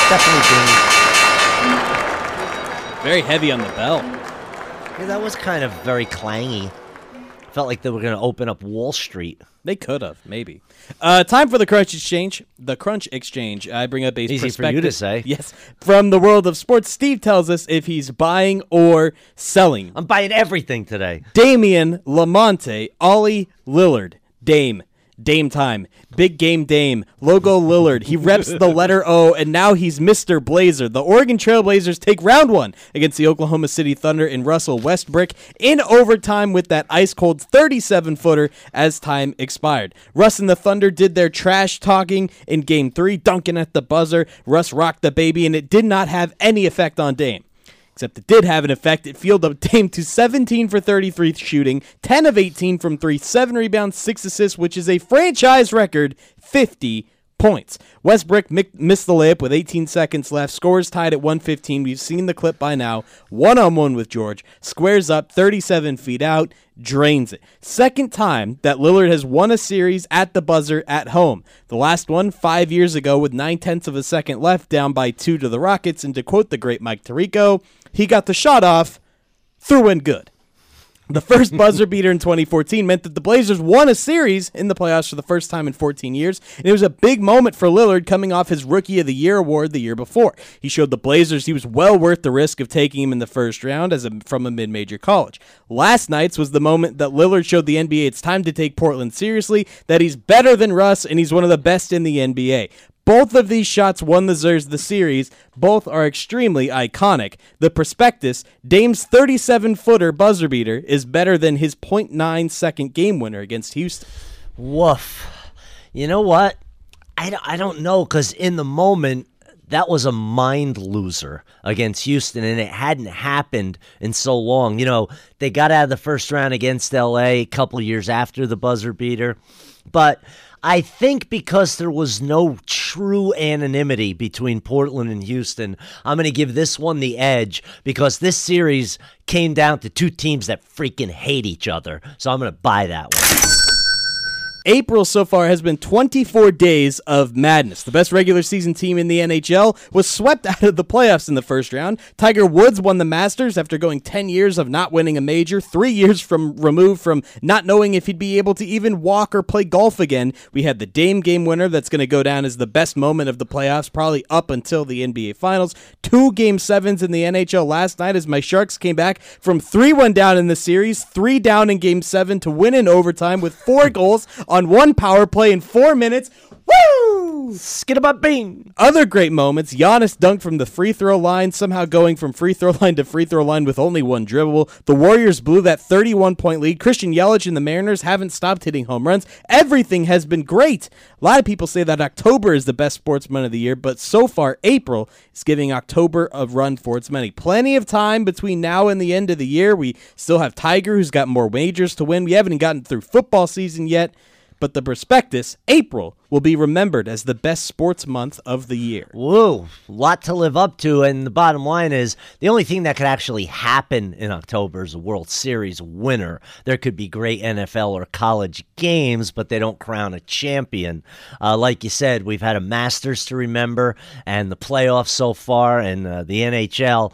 Definitely Dame. Very heavy on the bell. Yeah, that was kind of very clangy. Felt like they were going to open up Wall Street. They could have, maybe. Time for the Crunch Exchange. The Crunch Exchange. I bring up a Easy perspective. for you to say. Yes. From the world of sports, Steve tells us if he's buying or selling. I'm buying everything today. Damian Lamonte, Ollie Lillard, Dame. Dame time. Big game Dame. Logo Lillard. He reps the letter O, and now he's Mr. Blazer. The Oregon Trailblazers take round one against the Oklahoma City Thunder in Russell Westbrook in overtime with that ice-cold 37-footer as time expired. Russ and the Thunder did their trash talking in Game 3, dunking at the buzzer. Russ rocked the baby, and it did not have any effect on Dame. Except it did have an effect. It fielded Dame to 17 for 33 shooting, 10 of 18 from 3, 7 rebounds, 6 assists, which is a franchise record 50 points. Westbrook missed the layup with 18 seconds left. Scores tied at 115. We've seen the clip by now. One-on-one with George. Squares up 37 feet out. Drains it. Second time that Lillard has won a series at the buzzer at home. The last one 5 years ago with 9/10 of a second left, down by 2 to the Rockets. And to quote the great Mike Tirico, he got the shot off, threw in good. The first buzzer beater in 2014 meant that the Blazers won a series in the playoffs for the first time in 14 years, and it was a big moment for Lillard coming off his Rookie of the Year award the year before. He showed the Blazers he was well worth the risk of taking him in the first round from a mid-major college. Last night's was the moment that Lillard showed the NBA it's time to take Portland seriously, that he's better than Russ, and he's one of the best in the NBA. Both of these shots won the series. Both are extremely iconic. The prospectus, Dame's 37-footer buzzer beater, is better than his .9-second game winner against Houston. Woof. You know what? I don't know, because in the moment, that was a mind loser against Houston, and it hadn't happened in so long. You know, they got out of the first round against L.A. a couple years after the buzzer beater, but I think because there was no true anonymity between Portland and Houston, I'm going to give this one the edge because this series came down to two teams that freaking hate each other. So I'm going to buy that one. April so far has been 24 days of madness. The best regular season team in the NHL was swept out of the playoffs in the first round. Tiger Woods won the Masters after going 10 years of not winning a major, 3 years removed from not knowing if he'd be able to even walk or play golf again. We had the Dame game winner that's going to go down as the best moment of the playoffs, probably up until the NBA Finals. 2 Game 7s in the NHL last night as my Sharks came back from 3-1 down in the series, 3 down in Game 7 to win in overtime with 4 goals on 1 power play in 4 minutes. Woo! Skidabut-bing! Other great moments, Giannis dunked from the free throw line, somehow going from free throw line to free throw line with only 1 dribble. The Warriors blew that 31-point lead. Christian Yelich and the Mariners haven't stopped hitting home runs. Everything has been great. A lot of people say that October is the best sports month of the year, but so far April is giving October a run for its money. Plenty of time between now and the end of the year. We still have Tiger, who's got more wagers to win. We haven't gotten through football season yet. But the prospectus, April, will be remembered as the best sports month of the year. Whoa, lot to live up to, and the bottom line is the only thing that could actually happen in October is a World Series winner. There could be great NFL or college games, but they don't crown a champion. Like you said, we've had a Masters to remember, and the playoffs so far, and the NHL.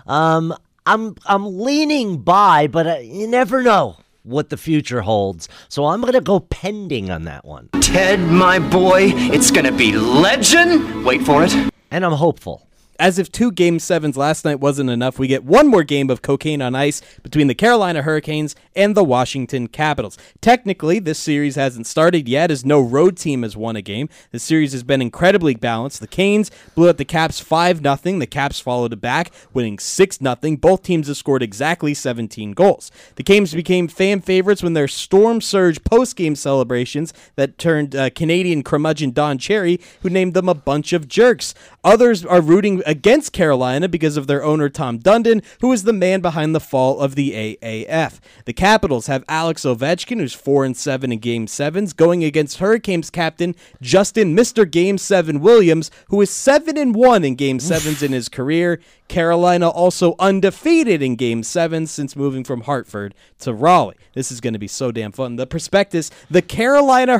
I'm leaning by, but you never know what the future holds. So I'm going to go pending on that one. Ted, my boy, it's going to be legend. Wait for it. And I'm hopeful. As if 2 Game 7s last night wasn't enough, we get one more game of cocaine on ice between the Carolina Hurricanes and the Washington Capitals. Technically, this series hasn't started yet as no road team has won a game. The series has been incredibly balanced. The Canes blew out the Caps 5-0. The Caps followed it back, winning 6-0. Both teams have scored exactly 17 goals. The Canes became fan favorites when their storm surge post-game celebrations that turned Canadian curmudgeon Don Cherry, who named them a bunch of jerks. Others are rooting against Carolina because of their owner Tom Dundon, who is the man behind the fall of the AAF. The Capitals have Alex Ovechkin, who's 4-7 in Game 7s, going against Hurricanes captain Justin Mr. Game 7 Williams, who is 7-1 in Game 7s in his career. Carolina also undefeated in Game 7 since moving from Hartford to Raleigh. This is going to be so damn fun. The prospectus, the Carolina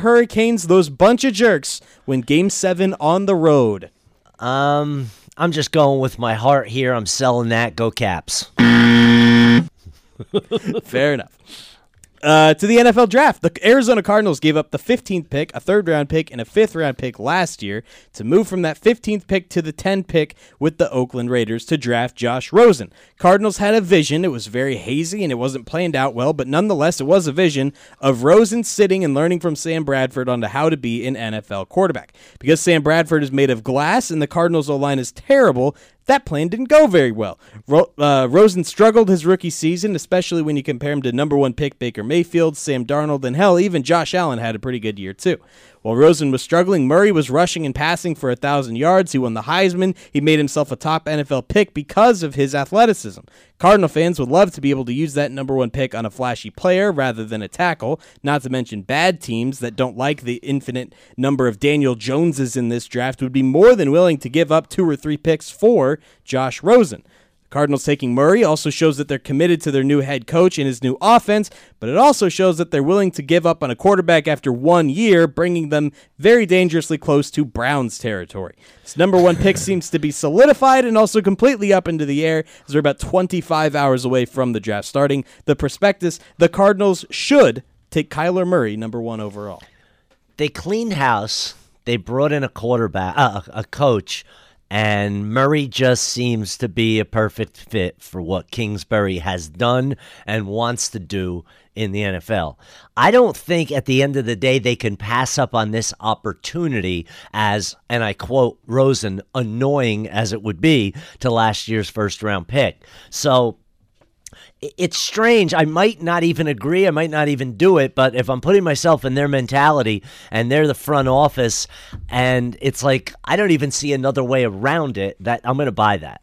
I'm just going with my heart here. I'm selling that. Go Caps. Fair enough. To the NFL draft, the Arizona Cardinals gave up the 15th pick, a third-round pick, and a fifth-round pick last year to move from that 15th pick to the 10th pick with the Oakland Raiders to draft Josh Rosen. Cardinals had a vision. It was very hazy, and it wasn't planned out well, but nonetheless, it was a vision of Rosen sitting and learning from Sam Bradford on how to be an NFL quarterback. Because Sam Bradford is made of glass and the Cardinals' O-line is terrible, that plan didn't go very well. Rosen struggled his rookie season, especially when you compare him to number 1 pick Baker Mayfield, Sam Darnold, and hell, even Josh Allen had a pretty good year too. While Rosen was struggling, Murray was rushing and passing for 1,000 yards. He won the Heisman. He made himself a top NFL pick because of his athleticism. Cardinal fans would love to be able to use that number 1 pick on a flashy player rather than a tackle, not to mention bad teams that don't like the infinite number of Daniel Joneses in this draft would be more than willing to give up 2 or 3 picks for Josh Rosen. Cardinals taking Murray also shows that they're committed to their new head coach and his new offense, but it also shows that they're willing to give up on a quarterback after 1 year, bringing them very dangerously close to Browns territory. This number 1 pick seems to be solidified and also completely up into the air as we're about 25 hours away from the draft starting. The prospectus, the Cardinals should take Kyler Murray number 1 overall. They cleaned house. They brought in a quarterback, a coach, and Murray just seems to be a perfect fit for what Kingsbury has done and wants to do in the NFL. I don't think at the end of the day they can pass up on this opportunity as, and I quote Rosen, annoying as it would be to last year's first-round pick. So it's strange. I might not even agree. I might not even do it. But if I'm putting myself in their mentality and they're the front office and it's like I don't even see another way around it, that I'm going to buy that.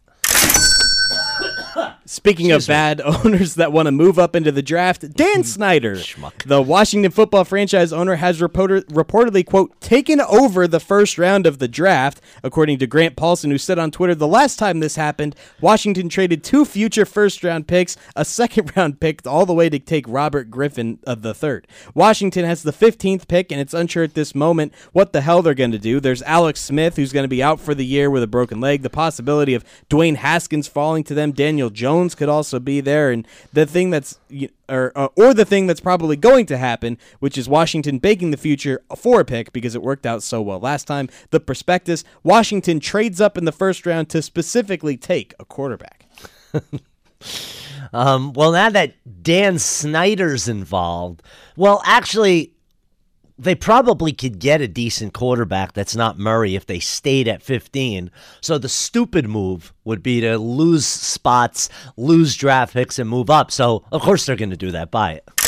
Speaking of bad owners that want to move up into the draft, Dan Snyder, the Washington football franchise owner, has reportedly, quote, taken over the first round of the draft, according to Grant Paulson, who said on Twitter, the last time this happened, Washington traded 2 future first-round picks, a second-round pick, all the way to take Robert Griffin of the third. Washington has the 15th pick, and it's unsure at this moment what the hell they're going to do. There's Alex Smith, who's going to be out for the year with a broken leg, the possibility of Dwayne Haskins falling to them, Daniel Jones could also be there, and the thing that's or the thing that's probably going to happen, which is Washington baking the future for a pick because it worked out so well last time. The prospectus: Washington trades up in the first round to specifically take a quarterback. Well, now that Dan Snyder's involved, well, actually, they probably could get a decent quarterback that's not Murray if they stayed at 15. So the stupid move would be to lose spots, lose draft picks, and move up. So, of course, they're going to do that. Buy it.